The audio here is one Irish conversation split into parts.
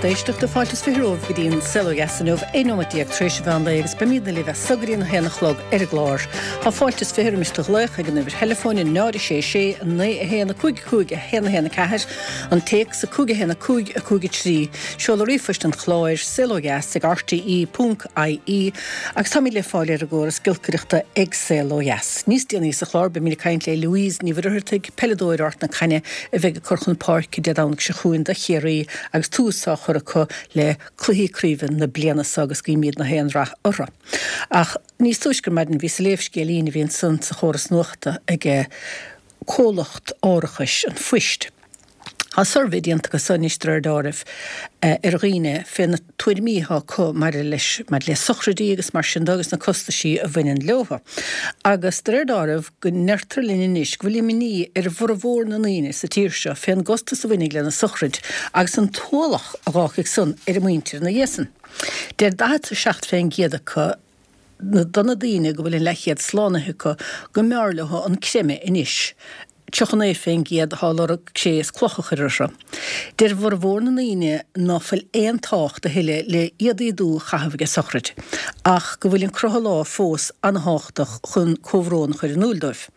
Déisteach de fáiltas firóh go dtíon seohesanmh éomatíag trééis bhean agus bemína le bheith sagaríon héanachlog glár. Tá fáiltas fihir miste leich ag an bhir telefónin 9 héana cúig héna ceair an téic sa cúga héna cúig a cúga trí. Seola rifuist an chláir seoheas ag rti.ie agus tá le fáilir a ggóras gilcuriachta ag seoheas. Níos déanaí sa chlár be mí caiint le Louise ní bhirthirtaigh peledóirt na chaine a bheith corchan park de dánach se chuin de chéirí agus túsá chur acu le cluíríomhann na blianas agus go míad na héanrach orra. Ach níos túisgur maidin bhí sa léifscélína bhíon san sa choras nuachta ag cólacht áirithis an fuist. Tá survédianta go sanistrar dáibh riine fin tuairmítha có mar le sochradí agus mar sin agus na costaí a bhainean leotha. Agus dáibh go neirtar linis go bhfuil miní bhór na naine sa tíirse féan gosta sa bhainnig le na sochrid agus an tólach a bháigh san muintir na dhéasan. Déir 16 féin géada chu na donna daine go bhfuil lechiad slánathe go mearlatha an crime inis. Tuchan é féin géad hálar séas clochachirra. Déir bhór na naine náfuil éon tácht a hiile le iadíadú chahabhige sochrid, ach go bhfuil an crothalá fós anthach chun cóhrón chuir an úldóibh.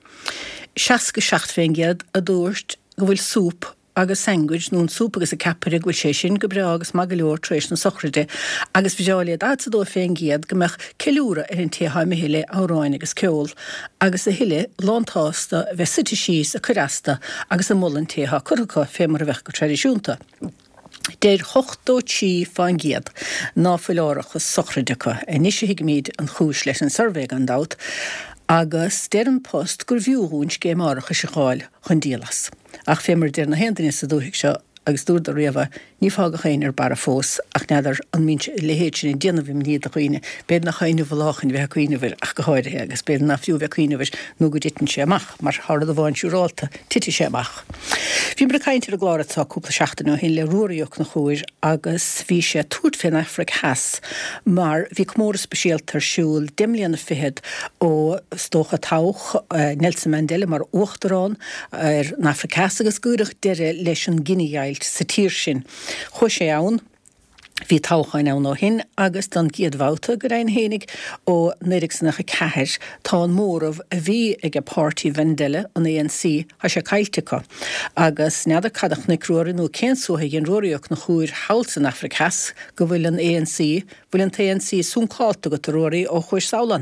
16 féin géad a dúirt go bhfuil súp agus sandwich nún súpa agus a cappaire go sé sin go bre agus mag leor trééis na sochriide, agus bhiáliad atadó féin géad go meach ceúra ar an tíhaime hiile áráin agus ceol, agus a hiile lántásta bheith siti síos a churasta agus a mullan tíha chucha fémar a bheith go tradiisiúnta. Déir 8 fáin géad náfuil árachas sochriidecha a níos hiig míad an chúis leis an survéig an dát, agus déir an post gur bhiúhúns géim áracha se cháil chun díalas. Ach fémar déir na hendaine sa dúhiigh seo agus dúr a riamh ní fága chéin ar bara fós ach neidir an mín lehéid sin in déanamhím níad a chuoine, béad na chaine bhláchan bheith cuioinehir ach go háirithe agus béad na fiú bheith cuioinehir nó go ditan sé amach, mar thar a bháin siúráilta titi sé amach. Bhí bre caiintear a gláiritá cúpla seachtainna hin le ruúíoch na chuir agus bhí sé túirt féin Afric heas, mar bhí mór speisialtar siúil dimlíanna fihead ó stócha tách Nelson Mandela mar uachtarrán ar na Afric heas agus gúireach deire leis an Guineáilt sa tír sin. Choi sé ann, hí táchain ann ó hin agus don giadhváta go raon hénig ó nérigsnacha ceair tá an mórmh a bhí ag a pártí Vendelle an ANC a sé caiiltecha. Agus neadar cadach na cruúir nó cénsútha an ruíoch na chuir háil san Afric heas go bhfuil an ANC, bhfuil an ANC súncáilta go ruirí ó chuir saolan.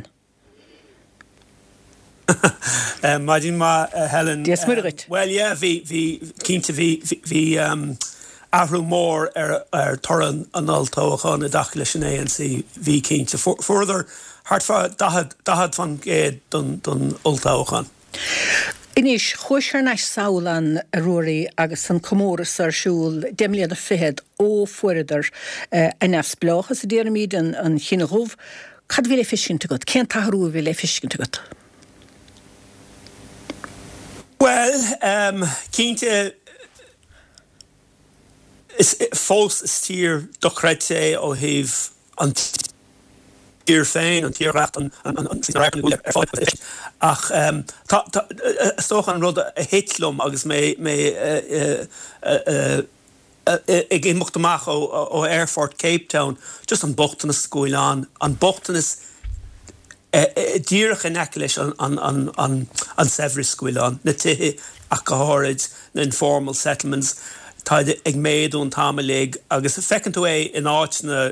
Maidin ma Helen. Well, yeah, vi cínta vi ahrú mór toran an altóachán a dach leis an ANC vi cínta. Further, hartfa dahad fan géad don altóachán. Inis chuisir neis saolan a ruirí agus an comóras ar siúil demliad a fihead ó fuidir a nefs blachas a déir míid an chinahúh, cad bhí le fiscinnta go? Cén tahrú bhí le fiscinnta go? Well, cínta is fós stír dochreite ó híh an tír féin, an tíreacht an ach stoch an rud a hitlum agus mé ag imachtamach ó Airfort Cape Town, just an bochtan is scoilán, an bochtan is díirech in eclis an Severis scuilán, na tithe a goháid na informal settlements, táide ag méadú an támalig, agus fecinn tú é in áit na,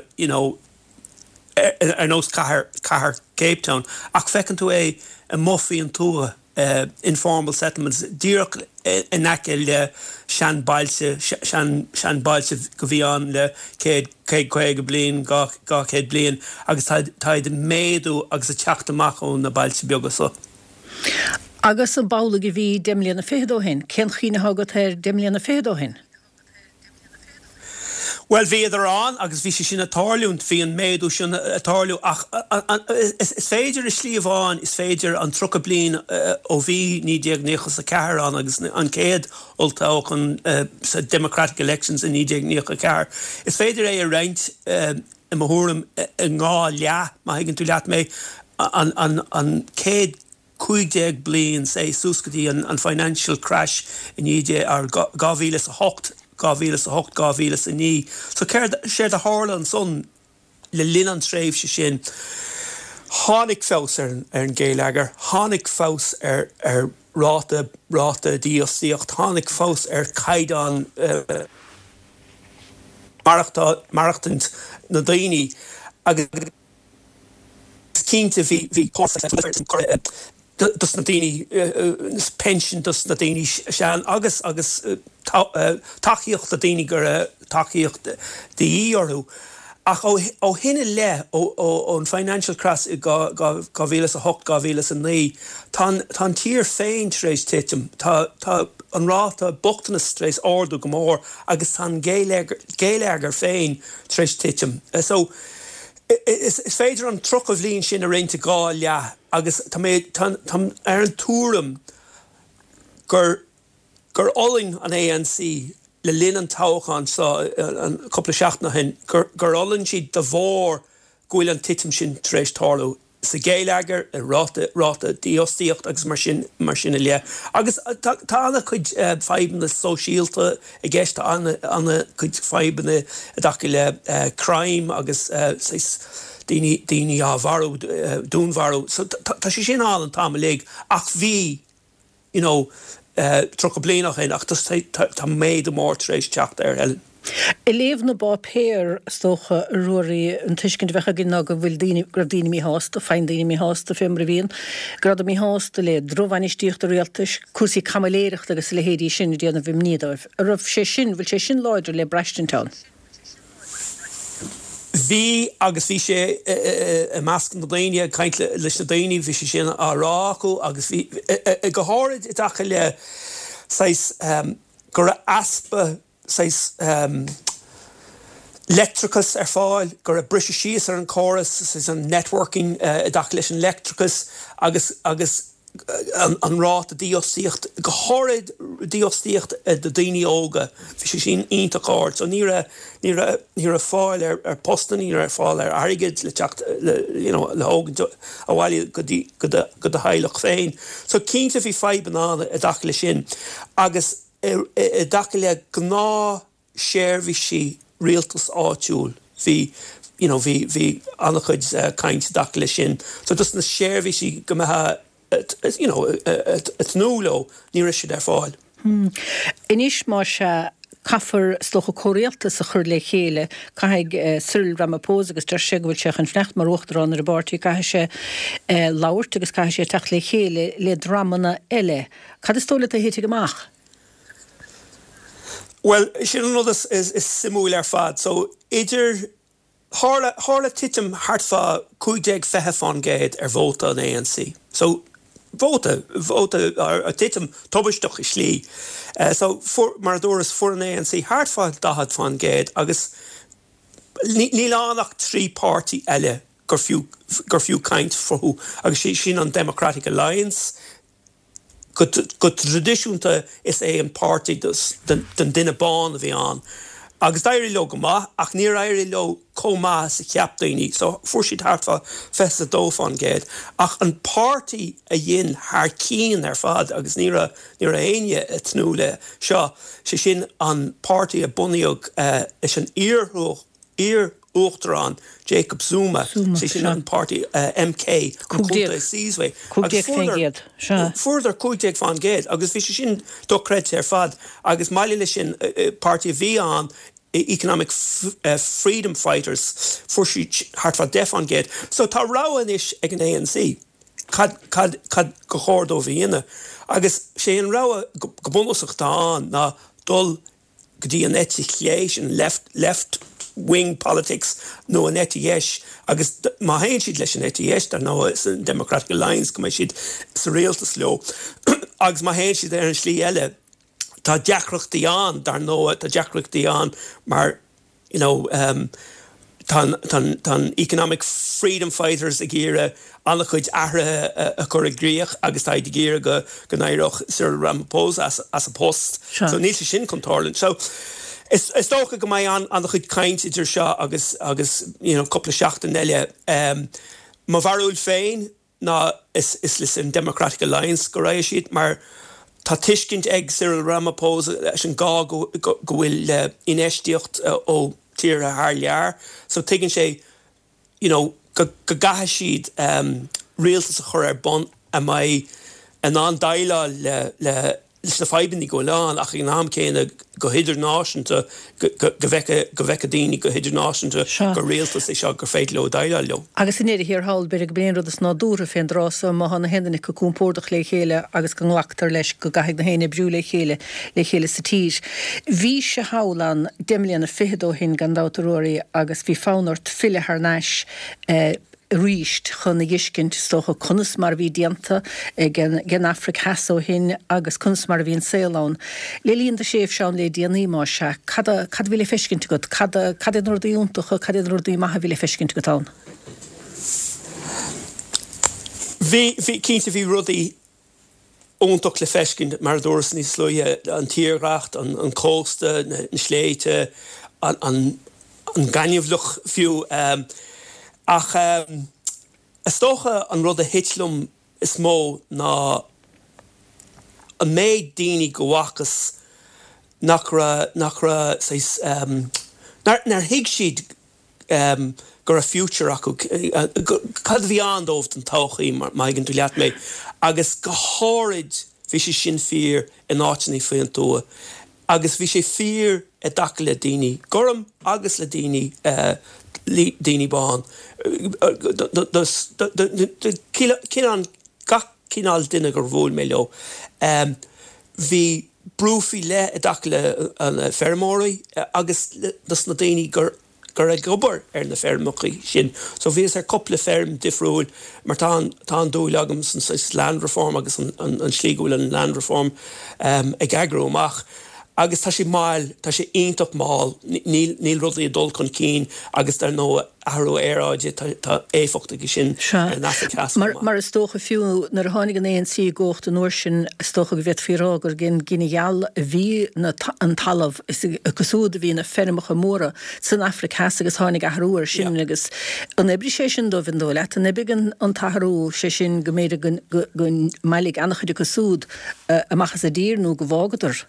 ar nós cahar Cape Town, ach fecinn tú é a moffi an túa informal settlements, díirech in ecil le sean bailse go bhí an le céad chuig blian, gá céad blian, agus táide méadú agus a teachtamach ón na bailse beaga so. Agus an bála go bhí demlíanna féadó hin, cén chiine hágad ar demlíanna féadó hin? Well, bhí idir an, agus bhí sé sin atáliúnt, bhí an méadú sin atáliú, ach is féidir is slíomháin, is féidir an trocha blian ó bhí ní déagníochas a ceair an, agus an céad oltáach an sa Democratic elections in ní déagníoch a ceair. Is féidir é a reint i mthúram ngá lea, má higann tú leat mé, an céad 15 blian, sé súscatí an financial crash in níide ar 2008 2008 2009. So ceir sé a hála an son le lin an tréimh se sin. Hánig fós ar an géileagar, hánig fós ar ráta díosíocht, hánig fós ar caidan marachtant na daoine agus cínta bhí dus na daoine pension dus na daoine sean agus taíocht a daoine gur taíocht daí orthú. Ach ó hinne le ó financial crash go 2008 2009 tá tír féin trééis titim tá an ráta bochtanas trééis ordu go mór agus tá géileagar féin trééis titim. So is féidir an troch of lín sin a réinte gá le agus tá ar an túram gur olling an ANC le lin an táchan sa an couple seachna hen gur olin siad de bhór gúil an titim sin trééis tarlú sa géileagar ráta díostíocht agus mar sin le. Agus tá anna chuid feiban na sosiálta I gceist anna chuid feiban a daci le crime agus daoine bharú dúnharú. So tá sé sin an táim le ach bhí, tro blianach hen ach tá méid mór trééis teacht ar Ellen. I léh na bá péir stocha ruirí an tuiscint bhecha gin go bhfuil grab daoine mí hásta, fein daoine mí hásta fimra bhíon, grad mí hásta le drohhaintíocht a réaltas, cuasaí camaléireacht agus le héirí sin déanana bhím níadamh. A rah sé sin bhfuil sé sin láidir le Brashtontown. Bhí agus bhí sé meascan na daoine caint leis na daoine bhí sé sin árácu agus bhí go háirid I dacha le gur aspa Electricus fáil gur brise síos ar an choras an networking I dacha leis an Electricus agus an rát a díostíocht go háirid díostíocht de daoine óga bhí sé sin ionta cáir. So ní a fáil ar postan, ní a fáil ar airgid le teacht le ógan a bhhaile go a heilech féin. So cínta bhí feiban anna a dacha le sin agus I dacha le gná séirbhí si rialtas áitiúil hí anna chuid caint dacha le sin. So dus na séirbhí si go maithe nólo ní sé ar fáil. Inis má se caafar slocha choréalta sa chur le chéile, caithfidh Cyril Ramaphosa agus deir sé go bhfuil seach an fnecht mar uachtarrán ar a bártaí caithfidh sé labhairt agus caithfidh sé teach le chéile le dramana eile. Cad is tóla a héite amach? Well, sin an is simúil ar fad. So idir hála titim hartfa 50 géad ar bhóta an ANC. So Vóta a titim tobisteach I slí. So mar dúras for an ANC hartfa 10 géad agus ní lánach 3 party eile gur fiú caint forú agus sin an Democratic Alliance go tradiisiúnta is an party den duine bán a bhí an. Agus dairí lo go maith ach ní éirí lo comá sa ceap daoine, so fuair siad hartfa festa 2 géad. Ach an party a dhéon thar cín ar fad agus ní a aine a tnú le seo sé sin an party a bunaíog is an Uachtarán Jacob Zuma sé sin an party MK Cúlta Síosway. Further 50 géad agus bhí sé sin docréid ar fad agus maile lei sin party bhí an economic freedom fighters fuair siad hartfa 10 géad. So tá ráhan is ag an ANC cad go chórdó bhíine agus sé an rá go bunasach tá an ná dul go dtí an etichléis left wing politics no an ETS agus má hain siad leis an ETS dar nó an Democratic Alliance go mé siad sa réaltas leo agus má hain siad ar an slí eile tá deacrachtaí an dar nó tá deacrachtaí an mar tan economic freedom fighters a gíre anna chuid ahra a chur gríoch agus tá ag gíre go naireach Cyril Ramaphosa as a post. So níl sé sin contorlinn. So Is tócha go mai an chuid caint idir seo agus couple seachtain eile. Má bharúil féin ná is leis an Democratic Alliance go raibh siad, mar Tá tuiscint ag Cyril Ramaphosa leis an gá go bhfuil inéistíocht ó tír a thar lear. So tuigeann sé, go gatha siad rialtas a chur ar bon a mai an daile le na feibanní go leán ach an am céine go hidirnáisinta go bheice daoine go hidirnáisinta go rialtas é seo gur féit le daile leo. Agus in hir hall beag blion rud is ná dúra féin rásá má hanna henna go cúmpórdach le chéile agus go nghaachtar leis go gaigh na héine brú le chéile sa tír. Bhí se hálan deimlíanna fihidó hin gandátaróirí agus bhí fánart fille haar neis ríist chun na dhiiscint stocha cunas mar bhí dianta gen Afric hasó hin agus cunas mar bhíon Céilán. Le líonn de séh seán le díanaí má se cad bhí le feiscint go cad an rudaí úntacha cad an rudaí maithe bhí le feiscint go tán. Bhí cínta bhí rudaí óntaach le feiscint mar dúras ní slúthe an tíorghracht an cósta na sléite an gaineamhluch fiú ach is tócha an rud a hitlum is mó ná an méid daoine go bhachas nach ra nar hiig siad gur a future acu cad bhí andómht an tochaí mar maigin tú leat mé agus go háid bhí sé sin fíor in áitina faoin tua agus bhí sé fíor a daca le daoine goram agus le daoine daoine bán cían gach cíál duine gur bhfuil mé leo. Bhí brúfií le a daca le an fermóirí agus na daoine gur a gobar ar na fermochaí sin. So bhí ar coppla ferm difriúil mar tá dúil agam san land reform agus an slígúil an land reform ag agrú amach. Agus tá sé máil, tá sé ionach máil, níl rudaí dul chun cín, agus tar nó ahrú éráide tá éfachta go sin an Africas. Mar is tócha fiú nar tháinig an ANC gócht an uair sin is tócha go bheith fírágur gin Guineal bhí an talamh is cosúda bhí na fermacha móra san Africas agus tháinig ahrúir sin agus an ebri sé sin do bhín dó leat an ebigin an tahrú sé sin go méidir gon mailig annachchuide cosúd amachchas a dír nó go bhágadar.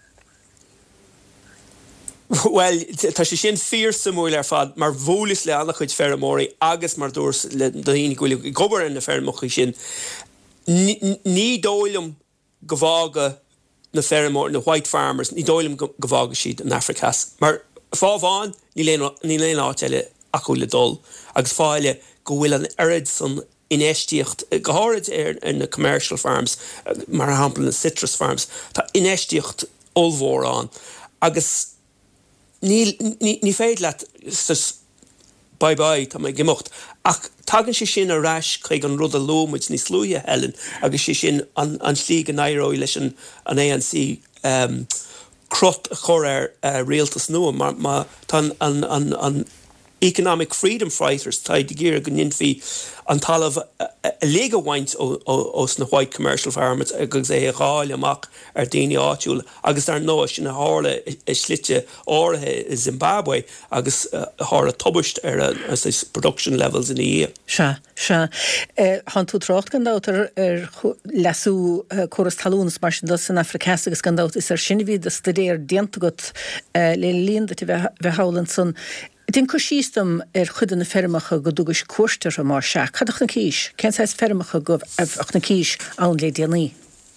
Well, tá sé sin fíor samúil ar fad mar bhólas le annach chuid fermóirí agus mar dúirs le daoine gohfuil gobar in na fermochaí sin. Ní dóilm go bhága na fermóir na white farmers, ní dóilm go bhága siad an Africas. Mar fábháin ní léon áiteile acu le dul agus fáile go bhfuil an arid san inéistíocht go háirid ar na commercial farms mar hampla na citrus farms tá inéistíocht olmhór an agus ní féad leat bye tá mé gimocht ach tagann sé sin a ráis chuig an rud a lómuid ní slúthe helen agus sé sin an slí an éireoí leis an ANC crot a chur ar réaltas nua mar tá an economic freedom fighters tá de géir go ninfí an talamh a léga bhaint os na white commercial farmers agus é a gáil amach ar daoine áitiúil agus ar nó sin na hála i slite áirithe i Zimbabwe agus hála tubaist ar production levels in í. Se. Han tú trácht gandátar ar lesú choras talúnas mar sin san Africas agus gandát is ar sinna bhí a studéir dianta got le líonda bheith hálan san. Dín chu sístam ar chudan na fermacha go dúgus cuairtear a mar se. Cadach na cíis? Cén sais fermacha go ach na cíis ann le déanaí?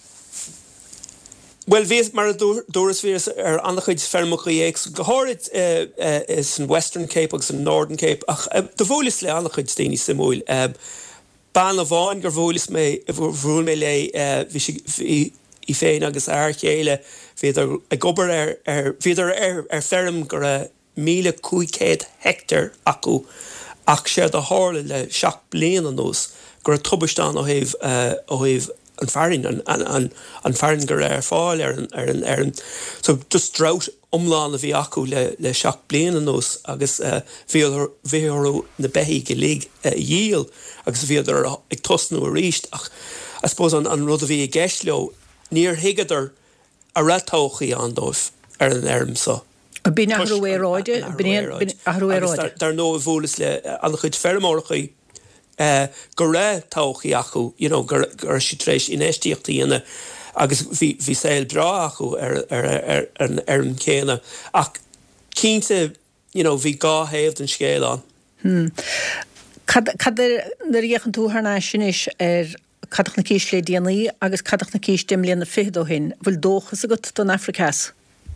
Well, bhíos mar dúras bhíos ar annach chuid fermacha dhéag go háirid is an Western Cape agus an Northern Cape ach do bhólas le annach chuid daoine samúil. Ban a bháin gur bhólas bhúil mé le bhí i féin agus air chéile bhíidir a gobar ar ferm gur 1,500 hectar acu ach sé a hála le 7 bliain an nós gur tubaistán ó thaobh an farin an farin gur ar fáil ar an so just drought umláán a bhí acu le 7 bliain an nós agus bhíorú na beithí go lí díal agus bhíidir ag tosnú a ríist ach I suppose an rud a bhí i gceist leo níor higadar a ratóchaí an dóibh ar an airm so. Bín ahrú éráide? Dar nó a bhólas le an chuid fermórachaí go ré tóchaí acu, gur si trééis inéistíochttaí ina agus bhí saoil bra acu an céine ach cínte bhí gá héamh den scéil an. Cad na réchan tú thna sinis cadach na cíis le déanaí agus cadach na cíis dim líana na fihdó hin, bhfuil dóchas agat don Africas.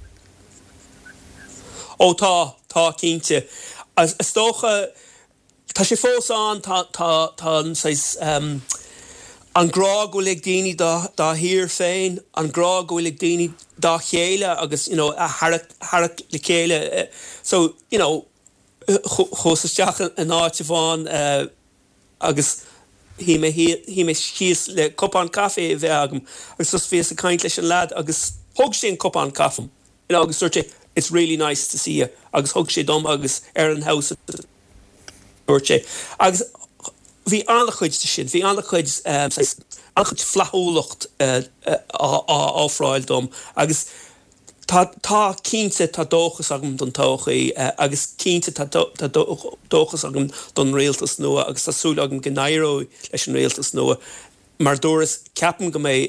Ó tá cínte. As tócha tá sé fós an an grá go le daoine dá hir féin, an grá go le daoine dá chéile agus a harach le chéile. So, chósasteach an áte bháin agus hí me síos le cupán caffé bheith agam agus sus fés a caint leis an lad agus thug sé an cupán caffam. Agus suirte, it's really nice to see you. Agus thug sé dom agus an house suirte. Agus bhí anlachuid de sin, bhí anlachuid flathólacht áfráil dom agus tá cínte tá dóchas agam don tóchaí agus cínte tá dóchas agam don réaltas nua agus tásúla agam gnairó leis an réaltas nua. Mar dóras ceapan go mé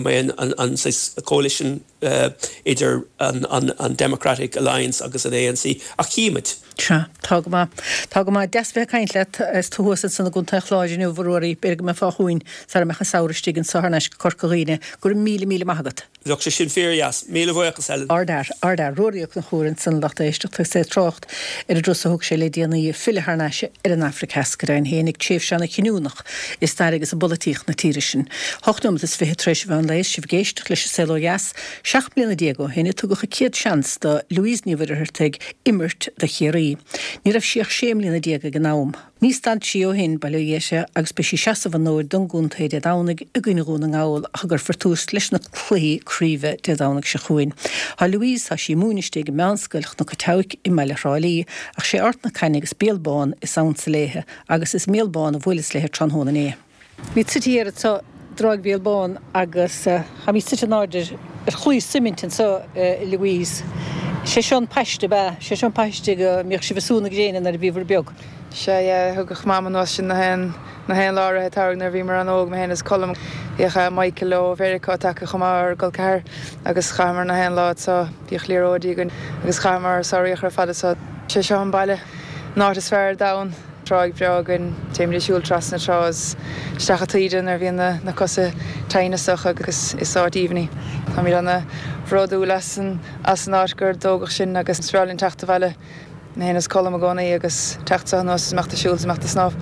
an coalition idir an Democratic Alliance agus an ANC a cíimiid. Tá go má desbeh caiint le túhasan sanna gún teachláidirú bhróí beag me fáhuiin sa mecha saoirtígann sarneis corcaíine gur mí maigat. Bheoh sé sin féas, míle bhchas eile. Ardar róíoach na chórann san lecht éisteach sé trocht ar a drus a thug sé le déanaí fileharneise ar an Africas go raibh hénig tíobh sena cinúnach is stair agus a bolatíoch na tíiri sin. Hochtnom is fi treis bhain leis si bhgéisteach leis selo jas, 6 bliana Diego héna tugacha céad seans de Louise Níomhaireachtaigh imirt de chéirí. Ní raibh siach séimlína Diego gnáam. Ní stand si ó hin bailíéise agus be si seasamh an nóir don gúntaid de dánig a gcuineún an gáil a gur fortús leis na clí críomh de dánig se chuin. Tá Louise tá sí múnisteigh meanscoilch na coteach i meile rálaí ach sé ort na caiine agus béalbáin is saon sa léthe agus is méalbáin a bhfuilis léthe tronhóna é. Mí tíar atá drag béalbáin agus ha mí sit an áidir chuí simintin sa Louise. sé sean peiste be, sé sean peiste go míoch si bhsúna gréine ar bhíhar beag. sé thugach má an sin na hen lára tána bhí mar an óg me hen is colm íocha Michael ó Vericá take chumar go ceir agus chamar na hen lád sa bíoch líródígan agus chamar saíoch ar fada sé seán bailile ná is fearr dain ráig breagan téimí siúil tras na trás stachatíidir ar bhíon na cosa tainneach agus isátíomhní. Tá mí anna bhródú lesan as an áitgur dógach sin agus Austrálín teachta bheile na héananas colm a gcónaí agus teachta nó meachta siúil meachta snáb.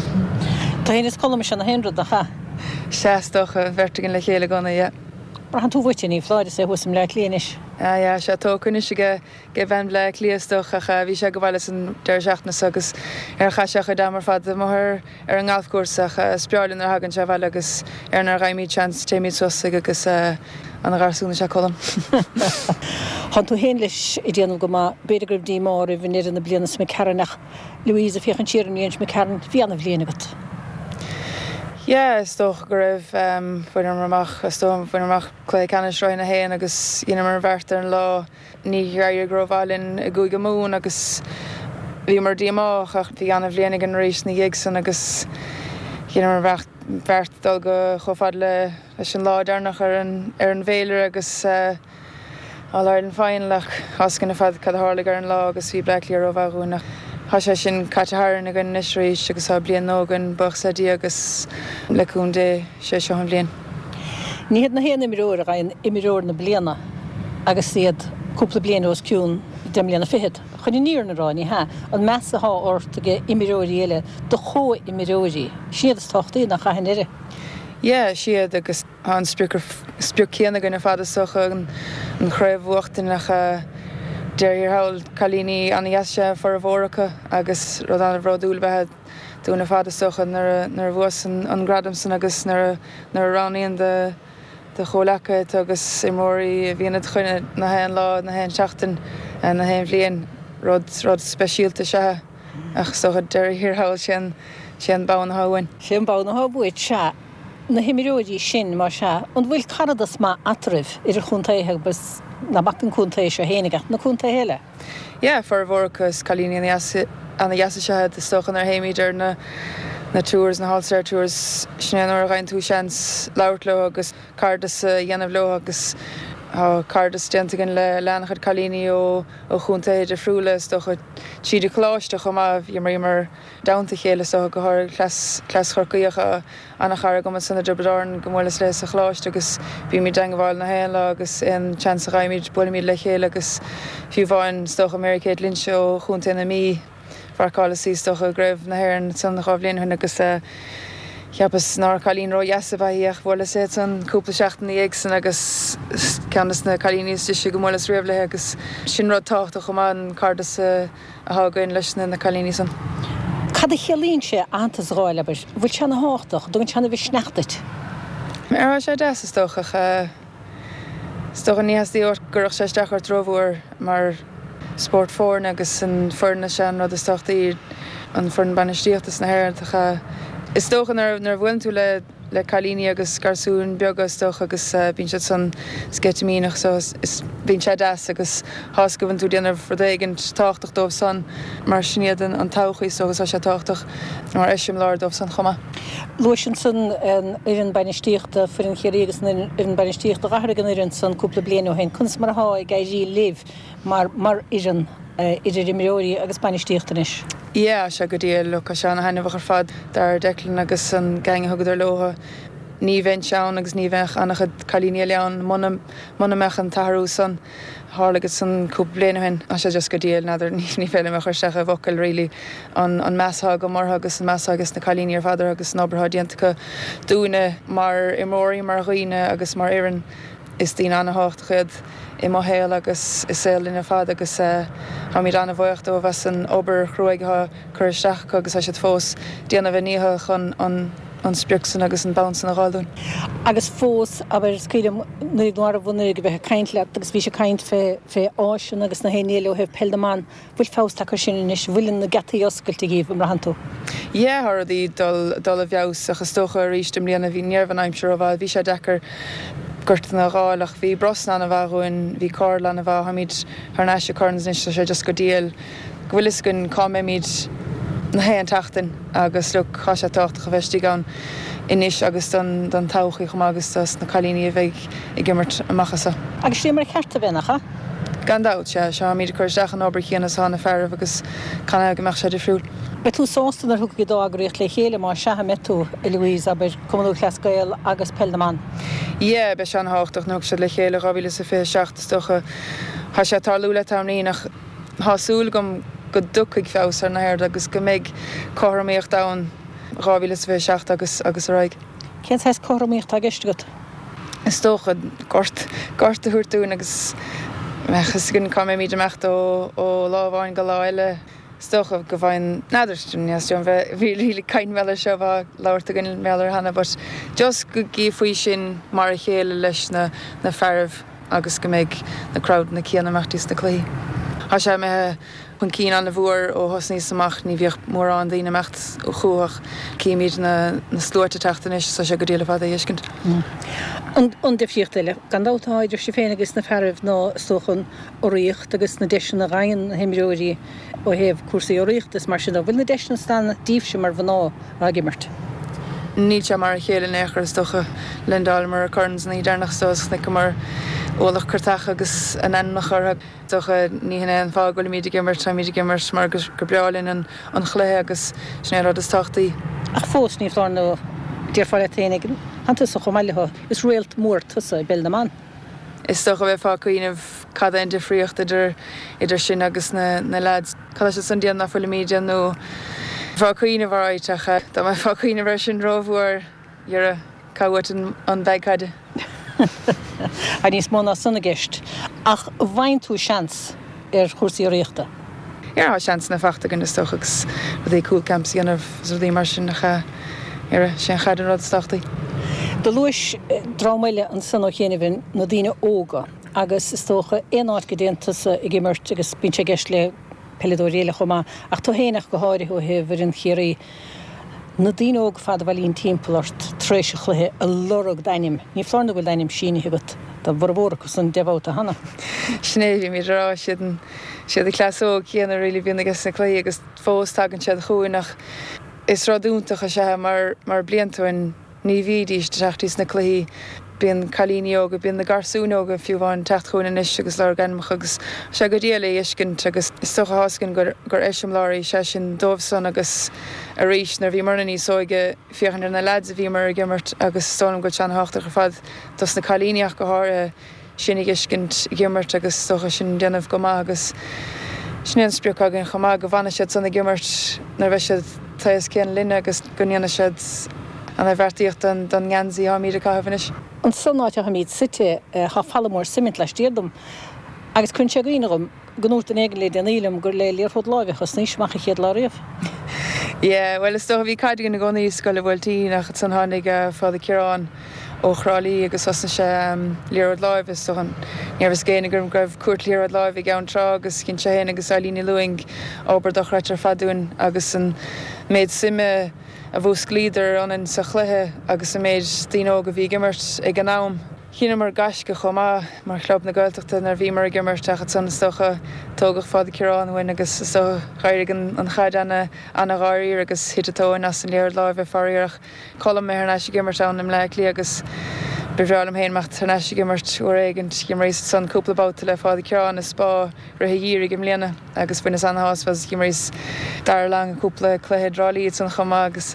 Tá héananas colm sin na héanrad nach cha? Seastoch a bhirrtaigin le chéile gcónaí. Mar an tú bhaite ní fláide sé thuasam le líanais. Ja, sé tócanne se ge bhein le líastoch a bhí sé go bhile san deirseachnas agus ar chaiseach a damar fad mar ar an gáalhcursach Austrálín ar hagann se bhile agus ar na raimí chans téimiid sosa agus an gáirsúna se colm. Han tú hén leis I déanamh go má beidir gribh dí mar I bhínéir na blianas me ceannach Louise a fiochan tíar an íons me ceann bhíanamh líanagat. Ja, is toch go raibh fuidirach fuidirach clé canna na héin agus mar bhhartar an lá ní rair gróbhálinn I gúig go mún agus bhí mar díamach ach bhí anna bhléananig an rééis na dhéagsan agus mar bhart dul go chofad le leis an láidearnach ar an bhéilear agus á leir an féinlach hascin na fad cad hálaigh ar an lá agus bhí bleiclí ar óbhhaúnach. Tá sé sin caitehairna gan nisrééis agus á blian nógan buchsadí agus leún dé sé seo an blian. Ní héad na héana imiróir a gain imiróir na bliana agus siad cúpla blian os ciún dem bliana fihead. Chun níor na ráin ha an measa há ort go imiróirí eile do cho imiróirí. Siad is tochtaí nach chahinire. Ja, siad agus an spiúcéanna gan na fada socha an chréibhhaachtain nach Deir hail chalíní anhéise for a bhóracha agus rud an bhródúil bheit dúna fada socha nar bhuas an gradamsan agus nar ráníon de cholacha agus I mórí bhíanana chuine na hen lá na hen seachtain na hen bblion rud speisialta sethe ach socha deir hirhail sin bán háhain. Sin bán hábúid se na himiróidí sin mar se an bhfuil caradas má atribh ar chuntaithe bus na bachtan cúntaéis se héanaige na cúnta héile. Ja, for bhórchas chalíní anna jaasa se de stochan ar héimiidir na na tours na Hallstair tours snéan ar gain tú seans lairtlo agus cardas dhéanamh lo agus cardas gentagin le leanachad chalíní ó chúnta idir friúla stocha tíidir chláiste chumá mar daanta chéile so go thir clas chorcaíocha annach chara go sanna dribdáin go mhlas leis a chláiste agus bhí mí dangháil na héile agus in chance raimid buimiid le chéile agus fiúháin stocha Americate Lynch ó chúnta na mí farcála sí stocha greibh na hhéir san nach rábhlíon hunna agus Chiapas nar Calín ro Yasavaiach bhla sé san cúpla seachtain ag san agus ceannas na Calíníos de go mólas riamh agus sin rud táachta chumán cardas a thagain leis na Calíní san. Cad a chelín sé antas ráile bhil sena háach, dúgann sena bhí snachtait. Ar sé deas stocha stocha níos dí or gurach sé stechar tróhúir mar sport fórna agus an fórna sean rud is táchtaí an fórn banistíochttas na hhéir Is tóchan ar bhfuin tú le Calíní agus garsún beaggus tócha agus bín se san sketamínach so is bín sé deas agus háscohann tú déanamh frodéigint táchtach dómh san mar sníadan an táchaí sogus sé táchtach mar éisiim láir dómh san chuma. Luisian san an banistíochta furin chéirí agus an banistíochta gahragan irin san cúpla bliana ó hen chuns mar há gaidí liv mar idir imiróí agus banistíochtanis. Ié se go díal le seanna hainmh ar fad dar declan agus an gang thugad lóha ní bhain seán agus ní bheith annachad Calíní leán muna mechan tathú san hálagat san cúpléanahin a sé just go díal nadidir ní féile me chuirteach a bhocail rilí an measthag go martha agus an measthag agus na Calíní ar fadar agus nábartha diantacha dúine mar imóí mar chuoine agus mar éan is tí anna háchtachad I má héal agus is éilína fad agus ha mí anna bhaocht ó bheits an obair chruaigthe chuirteach agus sé fós déanamh níthe chun an spriúsan agus an bounsan a gáilún. Agus fós a bhar scílam nuair a bhna go bheith caiint le agus bhí sé caiint fé áisiún agus na hénéile ó heh peldamán bhfuil fásta chu sin is bhfuiln na gataí oscailta gíomh am rahanú. Ié thí dul a bheos agus tócha a rístim líana bhí nearmhaimseir a bhil bhí sé dechar Gurtna gáilach bhí brosna na bhhain bhí cála na bh hamid ar neise carnas sé just go díal gohfuil gon comimiid na héan tatain agus lu chaise tácht go bheití gan inis agus don táchaí chum agus na Calíní a bheith I gimmert amachchasa. Agus sé mar cheartta bhenacha? Gandát se míad chuirteach an obair chéanas hána fearh agus chana go meach sé de friúil. Be tú sástan ar thugad ágraíocht le chéile má sethe metú I Louise aber cumú chlascail agus peldamán. Ié, be se an háchtach nó se le chéile rahíle sa fé seachtastocha ha sé tarlúla tamníach hásúil gom go ducaigh fés ar na hair agus go méid choramíocht da ráhíle sa fé seach agus raig. Cén heis choramíocht a geiste go? Is tócha gart a thuirtún agus mechas gon comimiid amecht ó lábháin go láile. Stocha go bhain nadidirstúneastion bheith bhí caiin meile seo bh láirta gan méar hena, but just go gí faoi sin mar a chéile leis na fearh agus go méid na crowd na cíanamachtaí na clí. Tá sé me chun cí an na bhuair ó hosní samach ní bhíoh mór an daoine mecht ó chuach cíimiid na slúirte tatanis sa sé go díile fad a dhéiscint. An defíochtaile gandátá idir sé féin agus na fearh ná stochan óíocht agus na deisina na rain himiróí ó heh cuasaí óíochttas mar sin bhfuil na deisna stanna díobse mar bhaná a gimmert. Ní se mar chéile néchar is docha lendáil mar carns ní dénach stos na go mar ólach cartach agus an annach chutha docha ní hinna an fá goil míad gimmert a míad gimmert mar go breálinn an chlé agus snéad is táchtaí. Ach fós ní fláin nó díorfáile ténig antas a chomáilethe is réalt mór tusa I Beldamán. Is docha bheith fá cuioineh cada in difriocht idir sin agus na lads. Cada se san díana na fulla mídia nó fá cuioineh áitecha, Tá mai fá cuioineh bhar sin rómhúir ar a cabhait an bheagchaide. A níos móna sanna gist. Ach bhain tú seans ar chusaí óíochta? Ar seans na fachta gan is stochas bud é cool camps dhéanamh dí mar sin ar sin chaidir rud stachtaí. Do luis drámaile an san ó chéanamhin na dtíine óga agus is tócha éáid go déantas I gimmert agus bíse gist le peladóréile chumá ach tó héanaach go háirí ó heh an chéirí na dtíine óg fad bhilín timppelart tréise chluthe a lorug dainim. Ní flána bhfuil dainim síine higat Tá bhórchas an debháta hana. Snéhí mí rá siad a clasó chéanana rilí bhíon agus na clé agus fós tagann siad chuúnach is radúntacha sé mar bliantain ní bhídís de teachtaís na cluí bíon chalíneoga bíon na garsúnóga fiú bháin techtúna is agus leir ganmach agus se go déala iscint agus is socha háscin gur éisiom láirí sé sin dómhson agus a ríis nar bhí marna ní sóige fiochan na lads a bhí mar gimmart agus stónam go teanthachta go fad dos na chalíneach go háir sinnig iscint gimmart agus socha sin déanamh go má agus snéan spriúcha an chomá go bhana siad sanna gimmart nar bheith siad taas céan linne agus goníana siad an bhhartíocht don ngansaí á míad a cahanis. An sannáte ha míid site ha fallamór simint leis déadm agus chun sé gaoinegum gnút an éigen le den ílam gur le líorthód láimhechas níosach a chéad láiríomh. Yeah, well is doch bhí caiidigh na gcónaí scoile bhfuiltíí nach san tháinig fád Ciarán ó chrálaí agus osna sé líorad láimh is an nearhas céine gur greibh cuairt líorad láimh i gceann trá agus cinn sé héana agus Ailíní Luing obair do chreitar fadún agus an méid sime a bhús glíidir anan sa chluthe agus a méid tíó go bhí gimmart ag an nám. Cíine mar gasce chomá mar chlub na Gaeltachta nar bhí mar gimmart techad san stocha tógach fád Ciarán bhain agus chairigh an chaid anna gáirí agus hitatóin as an léir láimh faríach colm mé ar neise gimmart annam le lí agus bhrálam héonach tar neise gimmart uaigent gimrééis san cúplabáta le fád Ciarán is spá ruthe dhíri gim léana agus bunas anhás was gimrééis dar lang cúpla cluthe drálíí san chomá agus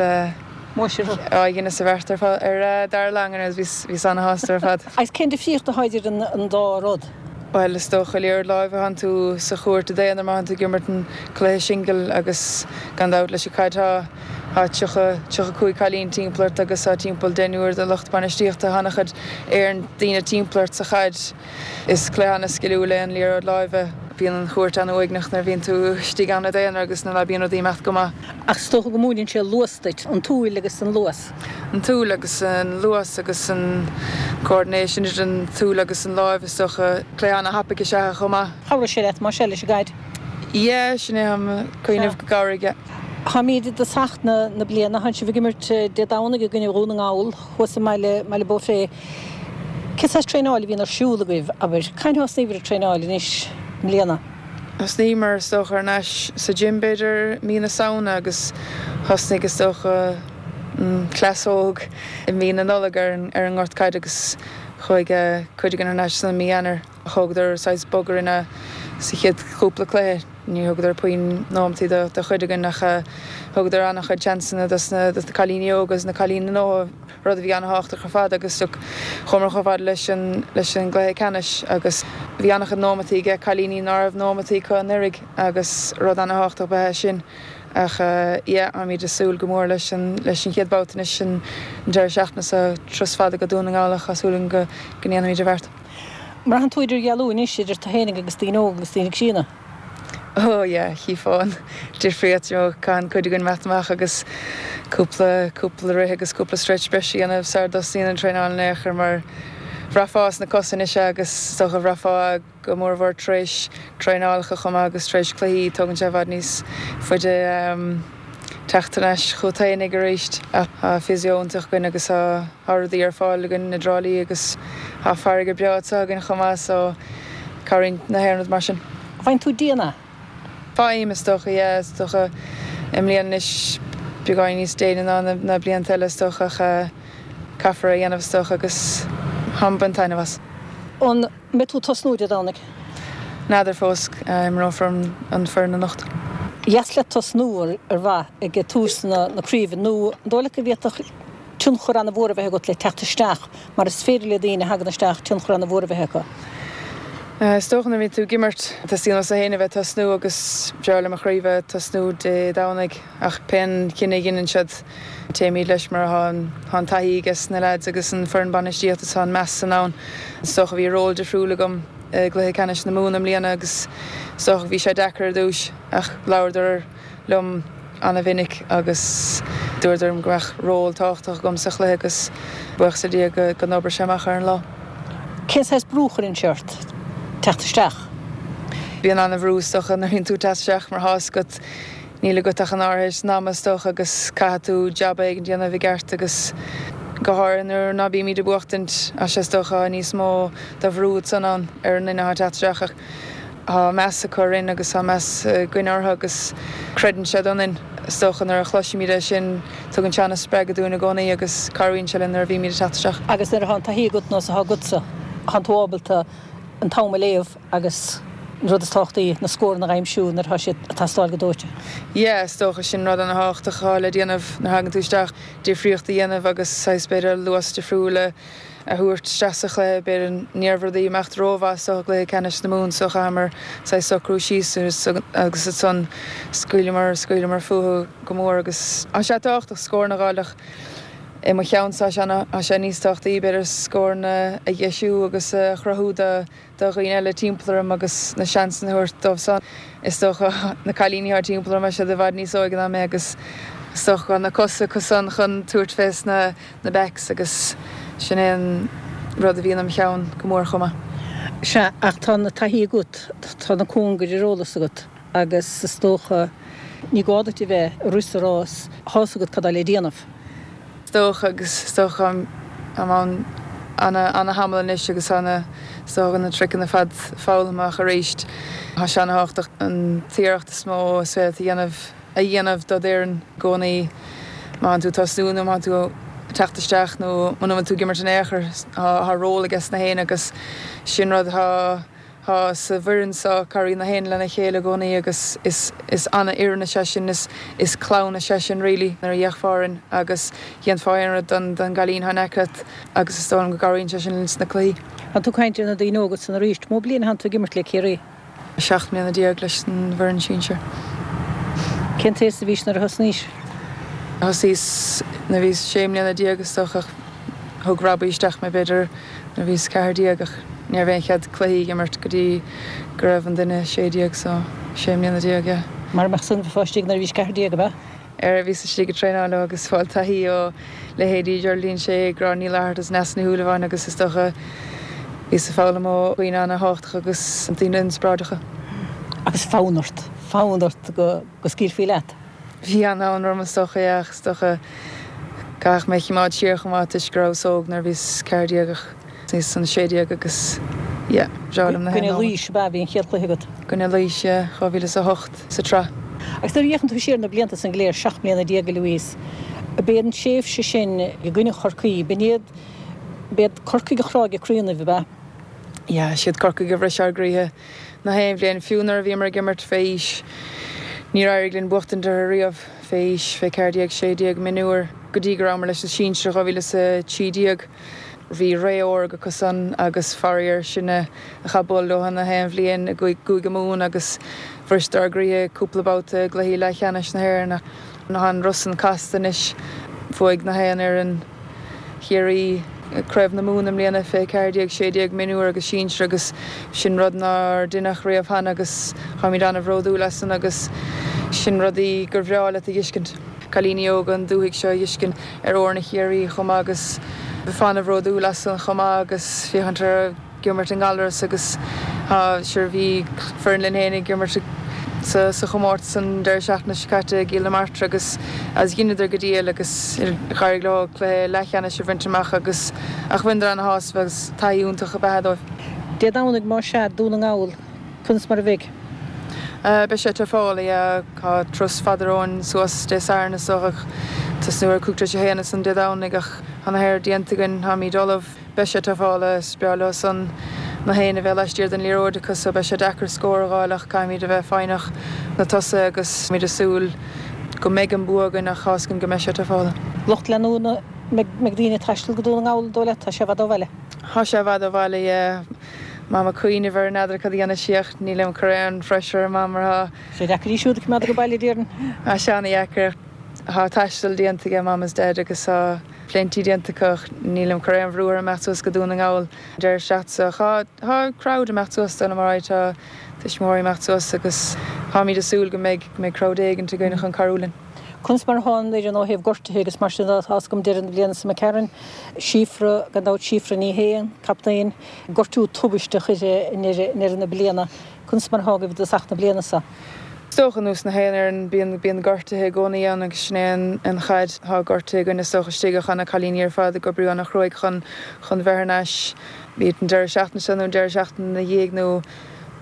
gine sa bhhartar ar dar langan as bhí sanna hástar fad. Ais cén de fíocht a haidir an dá rud? Well is tócha léir láimh han tú sa chuirta déanaar má tú gimmart an clé single agus gandát leis caiidtá tucha chuí chalín timpplairt agus á timppla denúir de lucht banistíochtta hanachad ar an daine timpplairt sa chaid is cléanna sciú le an léir láimhe bíon an chuirt an óignach nar bhíon tú tí anna déanaar agus na bíon dí mecht go má. Ach tócha go múlinn sé luastait an túil agus an luas. An túil agus an luas agus an coordination is an túil agus an láimh is socha cléanna happaige se go má. Hára sé leit mar se leis gaid? Ié, sinné am chuoineh go gáige. Ha míad de sacht na bliana han se bhí gimmart de dána go gunne rúna gáil chusa meile bó fé. Kis tréáil hín ar siúla goibh a bhir caiin sníomhar a tréáil níos mbliana. Os nímar stoch ar neis sa gymbeidir mína sauna agus hosnig is stocha clasóg i mína nolagar ar an ngortcaid agus chuidig ar neis na míanaar a thugdar sais bogar ina sa chiad cúpla clé ní thugdar puoin námtaí do chuidigan nach thugdar annach a chansanna na chalíneog agus na chalína nó rud a bhí anthachta go fad agus chumar go fad leis an gléthe canis agus bhí annach an nómataí ge chalíní námh nómataí chu nirig agus rud anthachta be sin ach a míad asúil go mór leis an chiadbátain sin deir seachna sa trosfada go dúna gála asúlinn go gnéana míidir bhart. Mar an túidir gealú ní idir tá hénig agus tíó agus tínig sína. Oh yeah, hí fáin. Dir friateo can chuidigann meachtamach agus cúpla ruthe agus cúpla stretch breisi anamh sardosín an tréáil nechar mar bhrafás na cosan is agus socha bhrafá go mór bhór tréis tréáilcha chumá agus tréis cléí tugann sé bhd níos fuide teachtanis chutáinnig go réist a fisiontach goin agus áradí ar fáil gon na drálaí agus a farige breáta gin chumá so carín na héirnad mar sin. Bhain tú díana? Fáim is stocha, stocha imlíon is beáin níos déanaan na blion teile stocha caafar a dhéanamh stocha agus hamban tainehas. On me tú tosnúide dánig? Nádar fósc mar from an fear na nacht. Jas le tosnúir ar bha ag tús na príomh nó dóla go bhíach túnchur an na bhórbhethe go le teachtasteach mar is féidir le daoine hagan isteach túnchur an na bhórbhethe go. Stochan mí tú gimmart Tá sa héana bheith tasnú agus breála a chríomh tasnú de dánig ach pen cinenne ginan siad téí leis mar há taígus na leid agus an fearn banistíocht tá meas san ná. Stocha bhí ról de friúla gom gluthe canis na múnam líana agus stocha bhí sé dechar dúis ach láidir lom anna vinnic agus dúirm grach ról táchtach gom sa chluthe agus buach sa dí go nóbar semach ar an lá. Cés heis brúchar in seart? Teachtasteach. Bhíon anna bhrústocha na hinn tú teisteach mar hás go níla go an áthis námastocha agus caitú jobba ag an déanana bhí gceart agus gothrann ar nabí míad buachtant a sé stocha níos mó do bhrúd san an ar nina teisteach meas a chorin agus meas gcuineartha agus credan sé donin stochan ar a chluisiimiide sin tugann teanna sprega dúna gcónaí agus caríonn se linn ar bhí míad tataisteach. Agus ar an taí gut nó a gutsa an tóbalta an táma léomh agus rud is táchtaí na scór na raimsú nar thoisiid atá stáil go dóite. Ié, stocha sin rud an háachtaá le déanamh na hagan túisteach difriocht a dhéanamh agus sais beidir luas de friúla a thuairt streasach le beidir an níorhdaí mecht rómha so le cenis na mún so chamar sais socrú síú agus san scuilimar fuú go mór agus an sé táach scór na gáilech I mo cheann a sé níos táchtaí beidir scórna a dhéisiú agus chrathúda do rion eile timpplairm agus na seansan thuirt dómh san. Is stocha na cailíníthar timpplair me se de bhd níos óige me agus stocha na cosa cosan chun túirt fés na becks agus sin éon rud a bhíon am cheann go mór chuma. Se ach tá na taí gut tá na cóngur I rólas agat agus sa stocha ní gádatí bheith rúsarás hásagat cadá le déanamh. Stoch agus stoch am anna hamlan is agus anna stoch an na trick na fad fálamach a réist. Tá se anna háach an tíocht smó své a dhéanamh do déan gcónaí má tú tasúna má tú tetaisteach nó man tú gimmar an éair th róla agus na héine agus sin rud Tá sa bhuirann sa carí na héin lena chéile gcónaí agus is anna iarna sé sin is clán sé sin rilí nar dheachfáin agus dhéan fáinre don galín hanechat agus is stáim go garíonn sé sin lins na clí. An tú caiinte na daí nógad san ríist, mó blion han tú gimmart le chéirí. 7 mbliana díag leis an bhuirann síse. Cén tééis sa bhís nar a thosníos? Thosís na bhís 6 mbliana díagus stocha thugrabba isteach me beidir na bhís 4 díagach. Níor bhéh chead cléí gimmart go dtí go raibh an duine 6 díag so 6 mbliana díag. Mar meach san fáistigh nar bhís 4 díag ba? A bhí sa tí go tréála agus fáil taí ó le héadí dearlíonn sé grá ní leart as nes na thuúlaháin agus is stocha í sa fála mó bhuioine anna háachtacha agus an tíine spráidecha. Agus fánart go scír fí leat. Bhí anna an orm stocha stocha gach méid máid siar go máis grásóg nar bhís 4 díagach. Níos san 6 díag agus rálam na Gunne lís ba bhíon chéadclaigad. Gunne lís chohíle sa 8 sa tra. Agus tar dhéchan tú sér na blianta san gléir 7 mbliana díag Louise. A béan séf se sin go gunne chorcaí, benéad béad corcaí go chráige cruúna bhí ba? Ja, siad corcaí go bhre seargríthe na haon bblion fiúnar a bhí mar gimmart féis. Ní airglinn buchtan de riamh féis fé 4 díag 6 díag minúir go dtí go ramar leis na sínstre chohíle sa 10 díag. Bhí réor go cosan agus farir sinne a chabol lohan na haon bblion a gúig mún agus bhirstar gríthe cúplabáta gluhí le cheannis na hair na han Russan castanis fuig na haon ar an chéirí creibh na mún am líana fé 4 díag 6 díag minúir agus sínstre agus sin rud nar duineach riamh han agus chaimid anna bhródú lesan agus sin rudaí gur bhreála a dhiiscint. Calíní ógan dúigh seo dhiiscin ar orna chéirí chum agus Befána bhródú lesan chumá agus fihantar gimmart an galras agus siir bhí fearn linn hénig gimmart sa chumát san deir seachna sicate gíle martra agus as ghinneidir go díal agus chairg le lecheanna se bhainteach agus ach bhaindar an hás agus taíúntaach a behadóibh. Dé dánig mar se dúna ngáil chunas mar a bhíh. Be sé tar fála cá tros fadarón suas dé sarna soach tas nuair cúgtar sé héana san de dánig ach an hair diantagan ha mí dolamh be sé tar fála speala san na héana bheith leistíir den líróidechas so be sé dechar scóráilach caiimid a bheith fáinach na tosa agus míad asúil go méid an buagan a cháscin go me sé tar fála. Locht leúna me dtíine taistil go dúna ngáil dóile tá sé bhd ó bhile. Tá sé bhd ó bhile má a cuioine bhar nadidir chu dhéanana siocht ní lem choréan freisin mámartha. sé decharí siúda me go bailile díirn. A seanna dhechar há taistil diantaige mamas dead agus pléntí diantaach nílam choréan bhrúar a meachtas go dúna ngáil deir seachsa há crowd a meachtas an maráid tuis mórí meachtas agus há míad asúil go méid crowdéigen te gcuine an carúlinn. Cuns mar háin idir nó héobh gortathe agus mar sin hascom dean bliana sa cean, sífra gandát sífra ní héan, captaín, gortú tubaiste chuide nar na bliana. Cuns mar hágah do seachna bliana sa. Stochan ús na héanaar an bíon gortathe gcónaí an agus snéan an chaid há gortathe gona stocha stigach anna chalíníar fád go briú anna chróig chun bhearneis bhí an deir seachna san deir seachtain na dhéag nó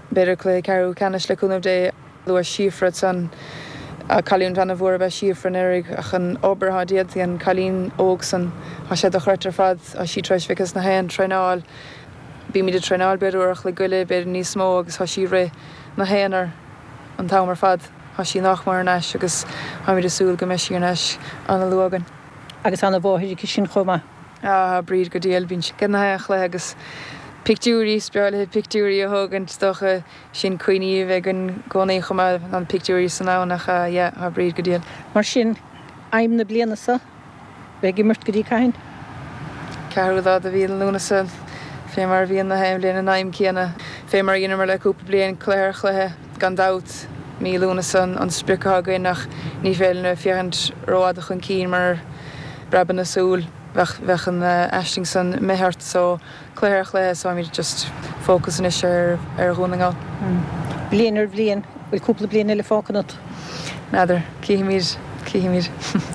beidir clé carú canis le cúnmh dé luair siofrad san a chalíonn bhena bhór a bheith siofran érig ach an obair diad an chalín óg san a sé do chretar fad a sí treis ficas na hain trenáil bí mi de trenáil beúach le goile beidir níos mó agus sí ré na héanar an tamar fad a sí nachmar neis agus ha mi de súil go meisi ar neis an lugan. Agus anna bmhthaidir sin chuma. A bríd go díal bín gannaiach le agus pictúí speirla pictúí a thugann stocha sin cuioine bheith an gcónaí chumá an pictúí san ánach a bríd go díal. Mar sin aim na blianasa bheith gimmart go dtí caiin? Cehrúdá a bhí lúnasa fé mar bhíon na haim bliana na aim céanna fé mar dhéanamar le cúpla blion cléir chluthe gan dat mí lúnasa an spricágain nach ní bhéil na fiorint ráda chun cín mar breban na súl bheith an eisting san méthart so cléir le so mí just fócus is ar gúnaá. Blian bhfuil cúpla blian le fácanat? Nadidir, cíimiid.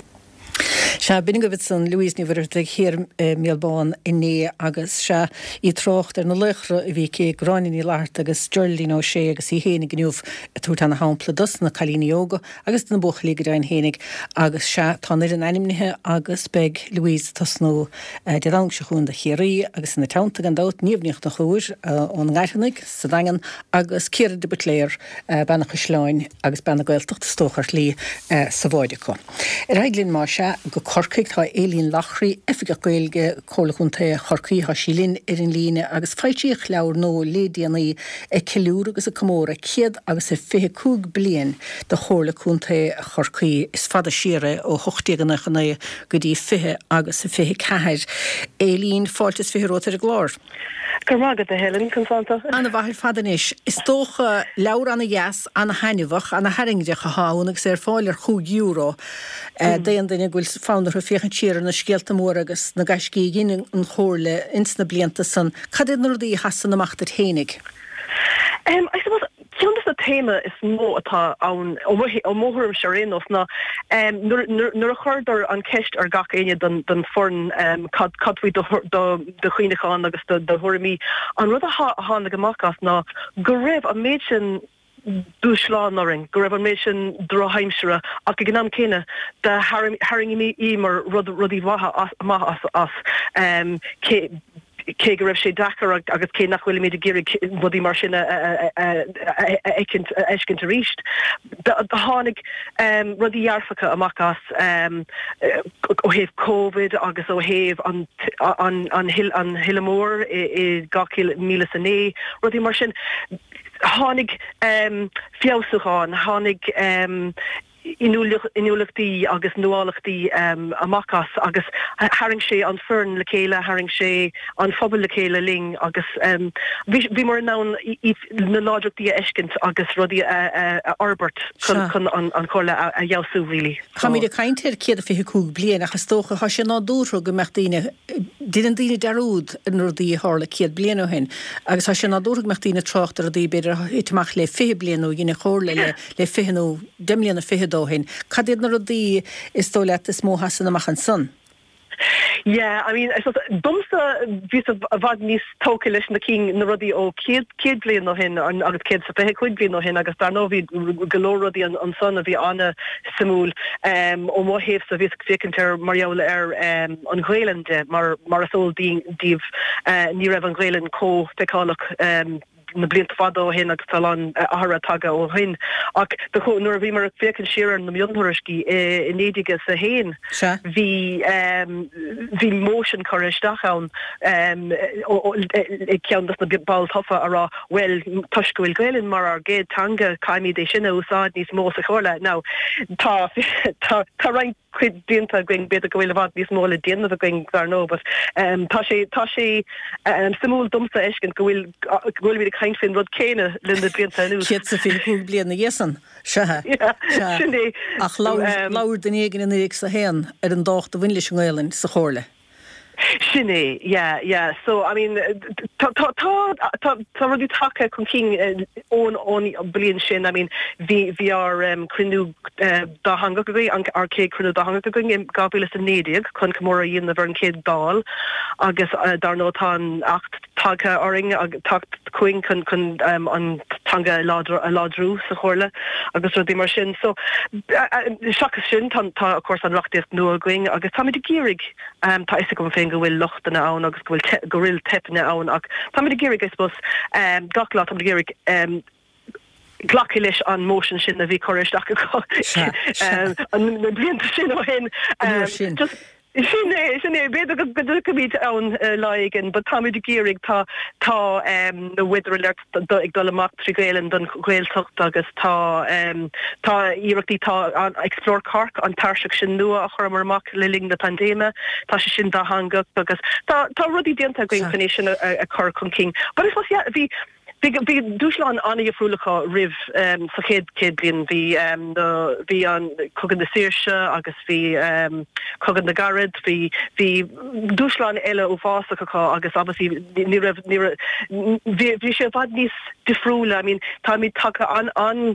Se bin go bit san Louise ní bhar hir méalbáin inné agus se í trocht ar na lechra a bhí cé gráinin í láart agus Jolín ó sé agus í hénig gniuh tútainna hápla dus na chalíní óga agus na buchalí go rain hénig agus se táir an animnithe agus beg Louise tasnú de rang se chun de chéirí agus na tanta an dat níomhníocht na chuúr ón gaiithnig sa dagan agus céir de betléir benna chusláin agus benna gailtocht stóchar lí sa bháideá. Reiglinn má se go Corcaigh tá élín lachraí effiga gailge cólachúnta chorcaí ha sílinn ar an líne agus feitíoch leabhar nó lédíanaí ceúr agus a commóra céad agus a 52 blian de chólachúnta chorcaí is fada siire ó hochtíganna chuna go dtí 20 agus a 24. Élín fáiltas firótar a glár. Carmagad a Helen Consanta. Anna bhair fadanis is tócha leabhar anna gheas anna hainmhach anna haringdeach a háún agus ar fáilir €5 déan daine ghfuil fánar chu féchan tíar na scialta mór agus na gaiscí gin an chóirle insna blianta san cadid nuirí hasan amachtar hénig. I suppose Kiandas na téma is mó atá an móthúm serénos na nuair a chuirdar an ceist ar gach aine den forn cadhí do chuoineáin agus do thuirimí an rud a hána goachchas ná go raibh a méid sin dúsláánnaring, go raibh an méid sin droheimsere ach go gnám céine de haringí mar rudí maithe as cé go raibh sé dachar agus cé nachhfuil méid géirig budí mar sin eiscint a ríist. Tháinig rudí dhearfacha amachchas ó héh COVID agus ó héh an hiilemór I 2009 rudí mar sin tháinig fiásaáin, tháinig inúlachtaí agus nuálachtaí amachchas agus haring sé an fern le chéile, haring sé an phobal le chéile ling agus bhí mar ná na láideachtaí eiscint agus rudí Albert chun an chola a jaasú rilí. Cha mí a caiintear céad a 52 blian achas tócha ha sé ná dúró go meachtaíine Dín daine darúd an rudí hála céad blianú hin agus ha sé ná dúró meachtaíine trochttar a dí beidir iteach le 5 blianú gine chóirla le 5 demlíanna 5 dóhin. Cadid na rudí is tóleat is mó hasan amach an son? Yeah, I mean, I suppose dumsa vis a bhag níos tóca leis na cín na rudí ó céad blian nó hin agus céad sa 5 blian nó hin agus dar nó bhí golóradí an son a bhí anna simúl ó móhéh sa bhís fécintear marall ar an ghéilende mar a sól díh ní raibh an ghéilen có feicálach na blianta fada ó hin agus talán ahara taga ó hin ach nuair bhí mar fécinn siar na mionthairiscí in éidige sa héin hí motion choiristeach ann ceannas na ball tofa ará well tuiscúil gailinn mar ar géad tanga caiimí é sinna úsáid níos mó sa chóirle ná tá rein chuid dínta going beidir go bhfuil bhd níos móla déanana a going gar nó, but tá sé an simúl dumsa eiscint go bhfuil mí chain fin rud céine linda blianta nú. Chéad sa 5 blian na dhéasan, sethe. Ach láir den éigen in éag sa héan ar an dácht a bhain leis an ghailinn sa chóirle. Sinné, yeah. So, I mean, tá rudí take chun cín ón blian sin, I mean, bhí ar crinú dá hanga go gaí ar cé crinú dá hanga go gaí gabhfuil san néideag chun cumóra dhéana na bhar an céad dál agus dar nó tá 8 take oring agus 8 cuing chun an tanga a ládrú sa chorla agus rudí mar sin so seachas sin tá of course an rochtaíocht nua going agus tá de gérig tá is go féin go bhfuil lochtainna ann agus go rill tepna ann ach tá de gérig I suppose gachlá tá de gérig Glacki leis an motion sin a bhí choiristeach an blianta sin ó hen just Sinné beidir go bit ann laigen, but tá de gérig tá na weather alert ag dul amach trigéilen don gweiltocht agus tá iireachtaí tá an Explore Cork an tarseach sin nua a chur marach le ling na pandéma tá se sin dá hangach agus tá rudí déanta going fan sin a chur chun king. But it was bhí Bhí dúslan anna fúlacha rih sa chéad blion bhí an cogan na Saoirse agus bhí cogan na Garad bhí dúslan eile ó bhásacha agus abasí ní bhí sé bhd níos difriúla. I mean tá mí take an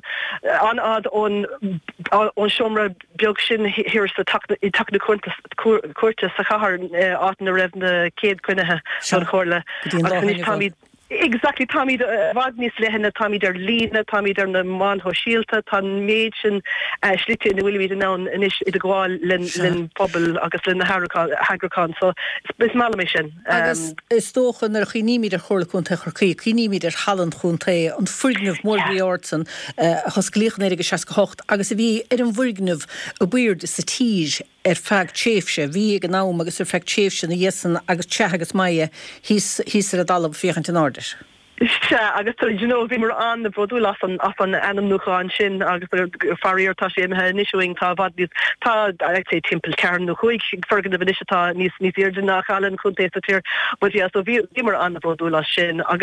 ad ón siomra beag sin hir sa take na cuairte sa chahar áit na raibh na céad cuinethe an chorla agus Exactly Tommy vadnis lehenne Tommy der lína Tommy der na man ho síalta tá méid sin slite na bhfuil ná inis I de gháil lin pobl agus lin na hagracán so is mála mé sin. Agus is tóchan ar chiníimiidir chorlaún te chorcaí, chiníimiidir hallan chun ta an furgnamh mórbíortsan chus glíchan éige 68 agus a bhí an bhurgnamh a bhuiird sa tíis feag tséfse, bhí ag an nám agus feag tséfse na dhéasan agus teagas maie hís a dalab fiochan an order. agus bhí mar an na brodú as an anam nuáin sin agus faríir tá sé imthe nisisiúing tá bhd tá sé timppel cean nó chuig fergan a bhnitá níos irde nach chalan chuntéta tír, bud so bhí mar an na brodú sin agus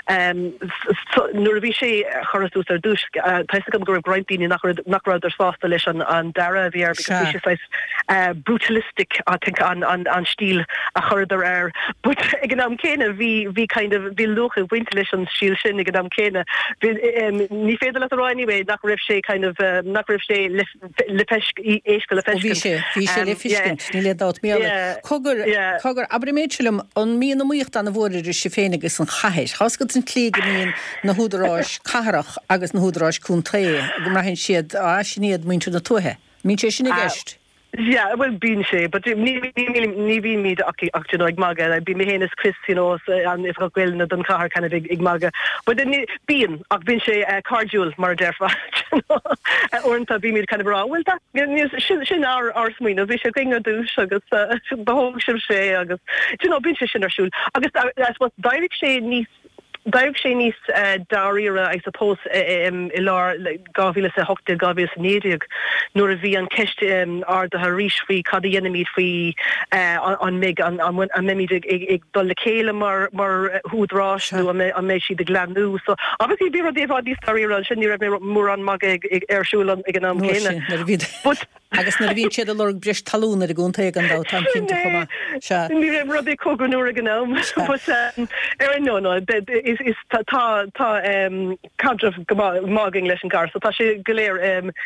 nuair bhí sé choras ar dús teiste go gur breinttíine nachrád ar sásta leis an dara bhí ar sé brutalistic an stíl a choradar air, but ag an am céine bhí kind of bhí lucha bhainte an síl sin ag am céine. Ní féidir le roiinní nach raibh sé kind of nach raibh sé le éisce le feiscin. Bhí sé le fiscint, ní le dát mé. Cogur abriméidselum an mí na muocht an bhórir sé féin agus an chahéis. Chascad an clíganíon na húdaráis caharach agus na húdaráis cún tré, go mar hen siad sinnéad muintú na tuthe. Mín sé sin a gist. Yeah, well, been she, but ni been me actually like maga. I'd be me hennes Chris, you know, and if got well na dun car kind of ig maga. But then been been she cardual mar derfa. Ornta be me kind of raw. Well, that shin our smina. We should think do agus the whole shim she agus. You know, been she shin our shul. Agus that's what direct she needs. Daig sé níos daíire I suppose I lár gáhíle a hochtta gáhíle a néideag nuair a bhí an ceiste arda a ríis faoi cad dhéanaimiid faoi an mig an mimiid ag dul le céile mar húdrás nó an méid siad a glanú so obviously bí déh dí daíire sin ní raibh mór an mag ag arsúlan ag an am chéine agus na bhín siad a lorg bris talúna a gúnta ag an dá tam cinnta chuma se. Ní raibh rudí coganúair ag an am ar nó is tá cadrah mágin leis an gar, so tá sé goléir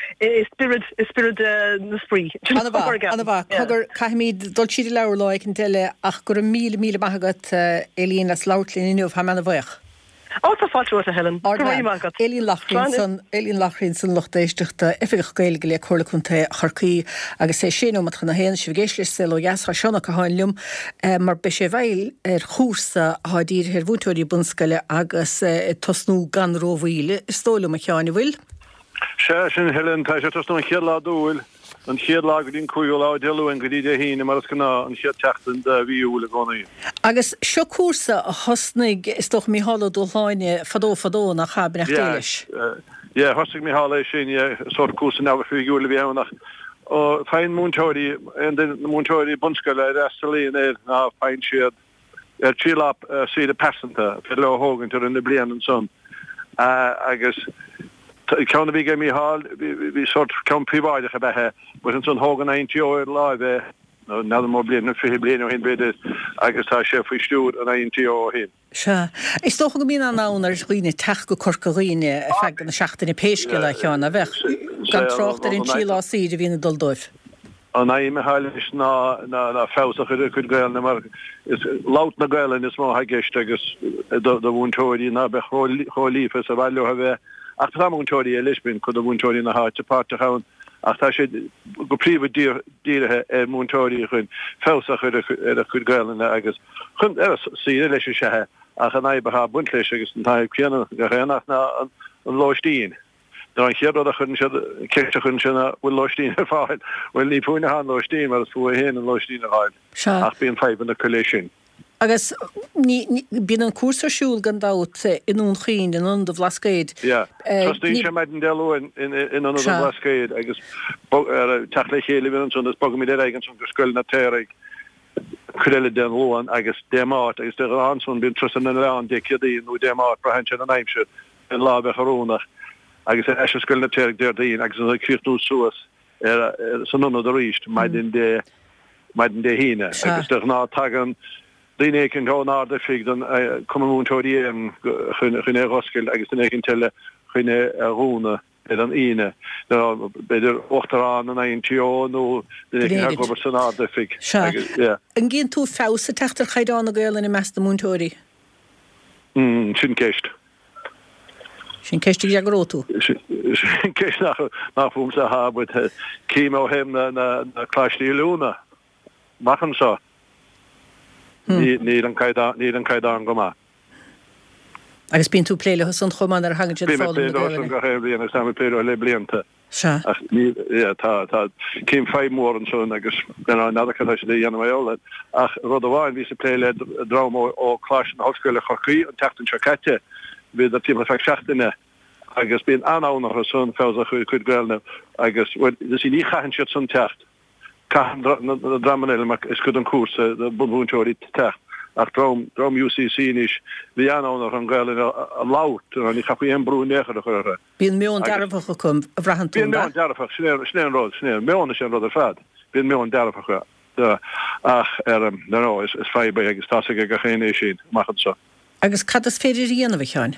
spirit na sprí. Anna bha, cogur caiimiid dul siad leabhar lá ag an teile ach gur míle maithagat Élín as láirtlín inniuh ha mena bhaoch. Tá fáilú a Helen. Élín Lachrín san lochtéisteachta ifigh gaeilge le chorlaúnta charcaí agus sé sin mat chuna héana si bhgéis leis le gasra seanna go háinlumm mar be sé bhail ar chúrsa hádír ar bhútóirí bunscaile agus tosnú gan róhhuiile stóla a cheáinna bhfuil? Se sin Helen tá sé tosnú cheadlá dúil an siad lágadín cúil á deú an godí híine mar gná an siad teachtan de bhíúla gcónaí. Agus seo cuasa a hosnig is doch mí hála dúláine fadó nach chabinach déiles. Ja, hosnig mí hála sin sort cuasa ná fiúla bhíannach. ó fein múntóirí en den múntóirí bunscoile Estalín ná fein siad trílap siad a persanta fe le hógan tar in na blian an son agus ceanna bhí mí hall bhí sort cean príváideach a bethe bu an son hógan 90 óir láimh ná mór blian fi blian ó hin beidir agus tá sé faoi stúr an 90 ó hin. Se. Is tócha go mín an nánar roioine teach go corcaghine fe an seachtainna péisce le cheanna bheith gan trocht ar in tí lá síide bhína duldóibh. an aime heilis na fásach chud gailna mar is laut na gailen is má hageist agus do bhúntóirí na be cholífa a bhaile ha bheith ach tá múntóirí Lisbon chud a bhúntóirí na háte páta chan ach tá sé go príomh díirithe múntóirí chun fásach a chud gailna agus chun sí leis sethe ach an aibe ha buntléis agus an taibh ceanna go rénach na an láistíín. Dan chéad a chun ceirte chun sinna bhfuil loistín ar fáil, bhfuil ní púine an loistín mar fu héana an loistín a háil. Ach bíon feibh na coléisisin. Agus bíon an cuasarsúil gan dát inún chin in an do bhlascéid. Trustí sé meid an deú in an bhlascéid agus tala chéile bhíon son bog mí aigen son gur scoil na téirigh chuile den óan agus déát agus de anson bíon tros an leán de ciadaí nó déát brehain sin an aimimse in lábeh chorónach. agus eskul na terig déirdín agus kirú soas san non a richt meidin dé híine agus der ná tagan déken go náde fi den komúntóíon chunne roskil agus den éken telle chunne rúne an ine beidir ochtarrán an ein tió nó den go san náde fi. An gén tú fása tetar chaidán a goile i measta múntóí? Sin keist. Sin ceiste agróú. Sin ceist nach fum sa ha bud cíim ó hem na cláistíí lúna. Macham seo. Ní an caidán go má. Agus bíon tú pléile san chomán ar hangin fáil go héblíon sam pléile le blianta. Se. Tá cíim féimór an son agus nadacha sé dhéanamhéola ach rud amháin ví sa pléile drám ó chláis an hoscoile chochaí an teachtain secate. Við a tíma fe seachtainine agus bíon anánach a son fésa chud gailna agus is í ní chahan siad san techt na dramanile mar is chud an cuasa bunúntóirí techt ach drom UCC níos bhí anánach an gailin a lát an ní chapu an brú nechar a chur. Bíon mé an darfacha chum a bhrahan tú. Bíon mé an darfach snéan rád sné ména sé rud a fad. Bíon mé an darfacha ach nó is feibe agus tá go chéné sin machchan sa. Agus cad is féidir dhéanamh cheáin?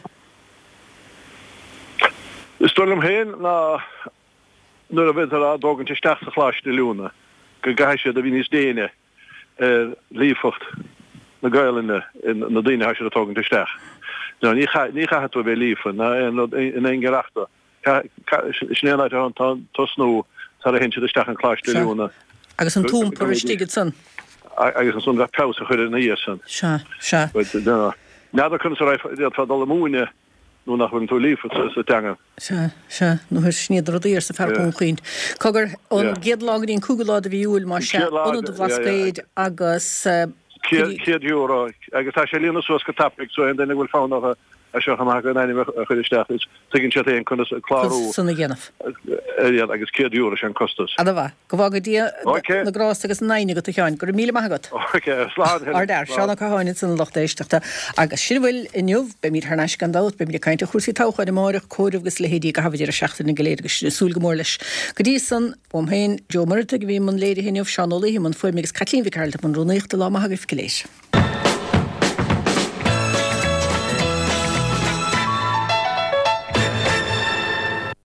Is stoilm héin ná nuair a bheit a dógan te steach a chláiste lúna go gaiise a bhí níos déine lífocht na gaiilene na daine heise a tógan te steach. Ní chahat bh lífan in ein geachta. Snéanaid an tá snú tar a hinse de steach an chláiste lúna. Agus an túmpur stigad san? Agus an sun bheith pausa chuir na íosan. Se. Nada kun fadal múine nó nach hunn tú lífa sa teanga. Se nó hir sníidir a dtíir sa ferún chuoin. Cogur an géadlágarín cúgalád a bhíúil mar se an do bhlascéid agus Céad euro agus tá sé líonna suas go tapig so denna bhfuil fánach a seo chamach an aine chuisteach is tugann se éon chun chlárú sanna ggéanamh. agus céad euro an costas. A bh go bhagad dí na grás agus 9 go teáin gur míle maigad. Ar seánna chuáinine san lochtéisteachta agus sin bhfuil inniuh be mí thneis gan dát be mí caiinte chusaí táchaid máireach cóirhgus le hédí go hafaidir a seachtain na goléidir súl go mór leis. Go dtí san héin Jo Murta go bhí man léidir hinneomh seanolaí man foiimigus Catlín Vicarta man rúnaíochtta lá maithagah goléis.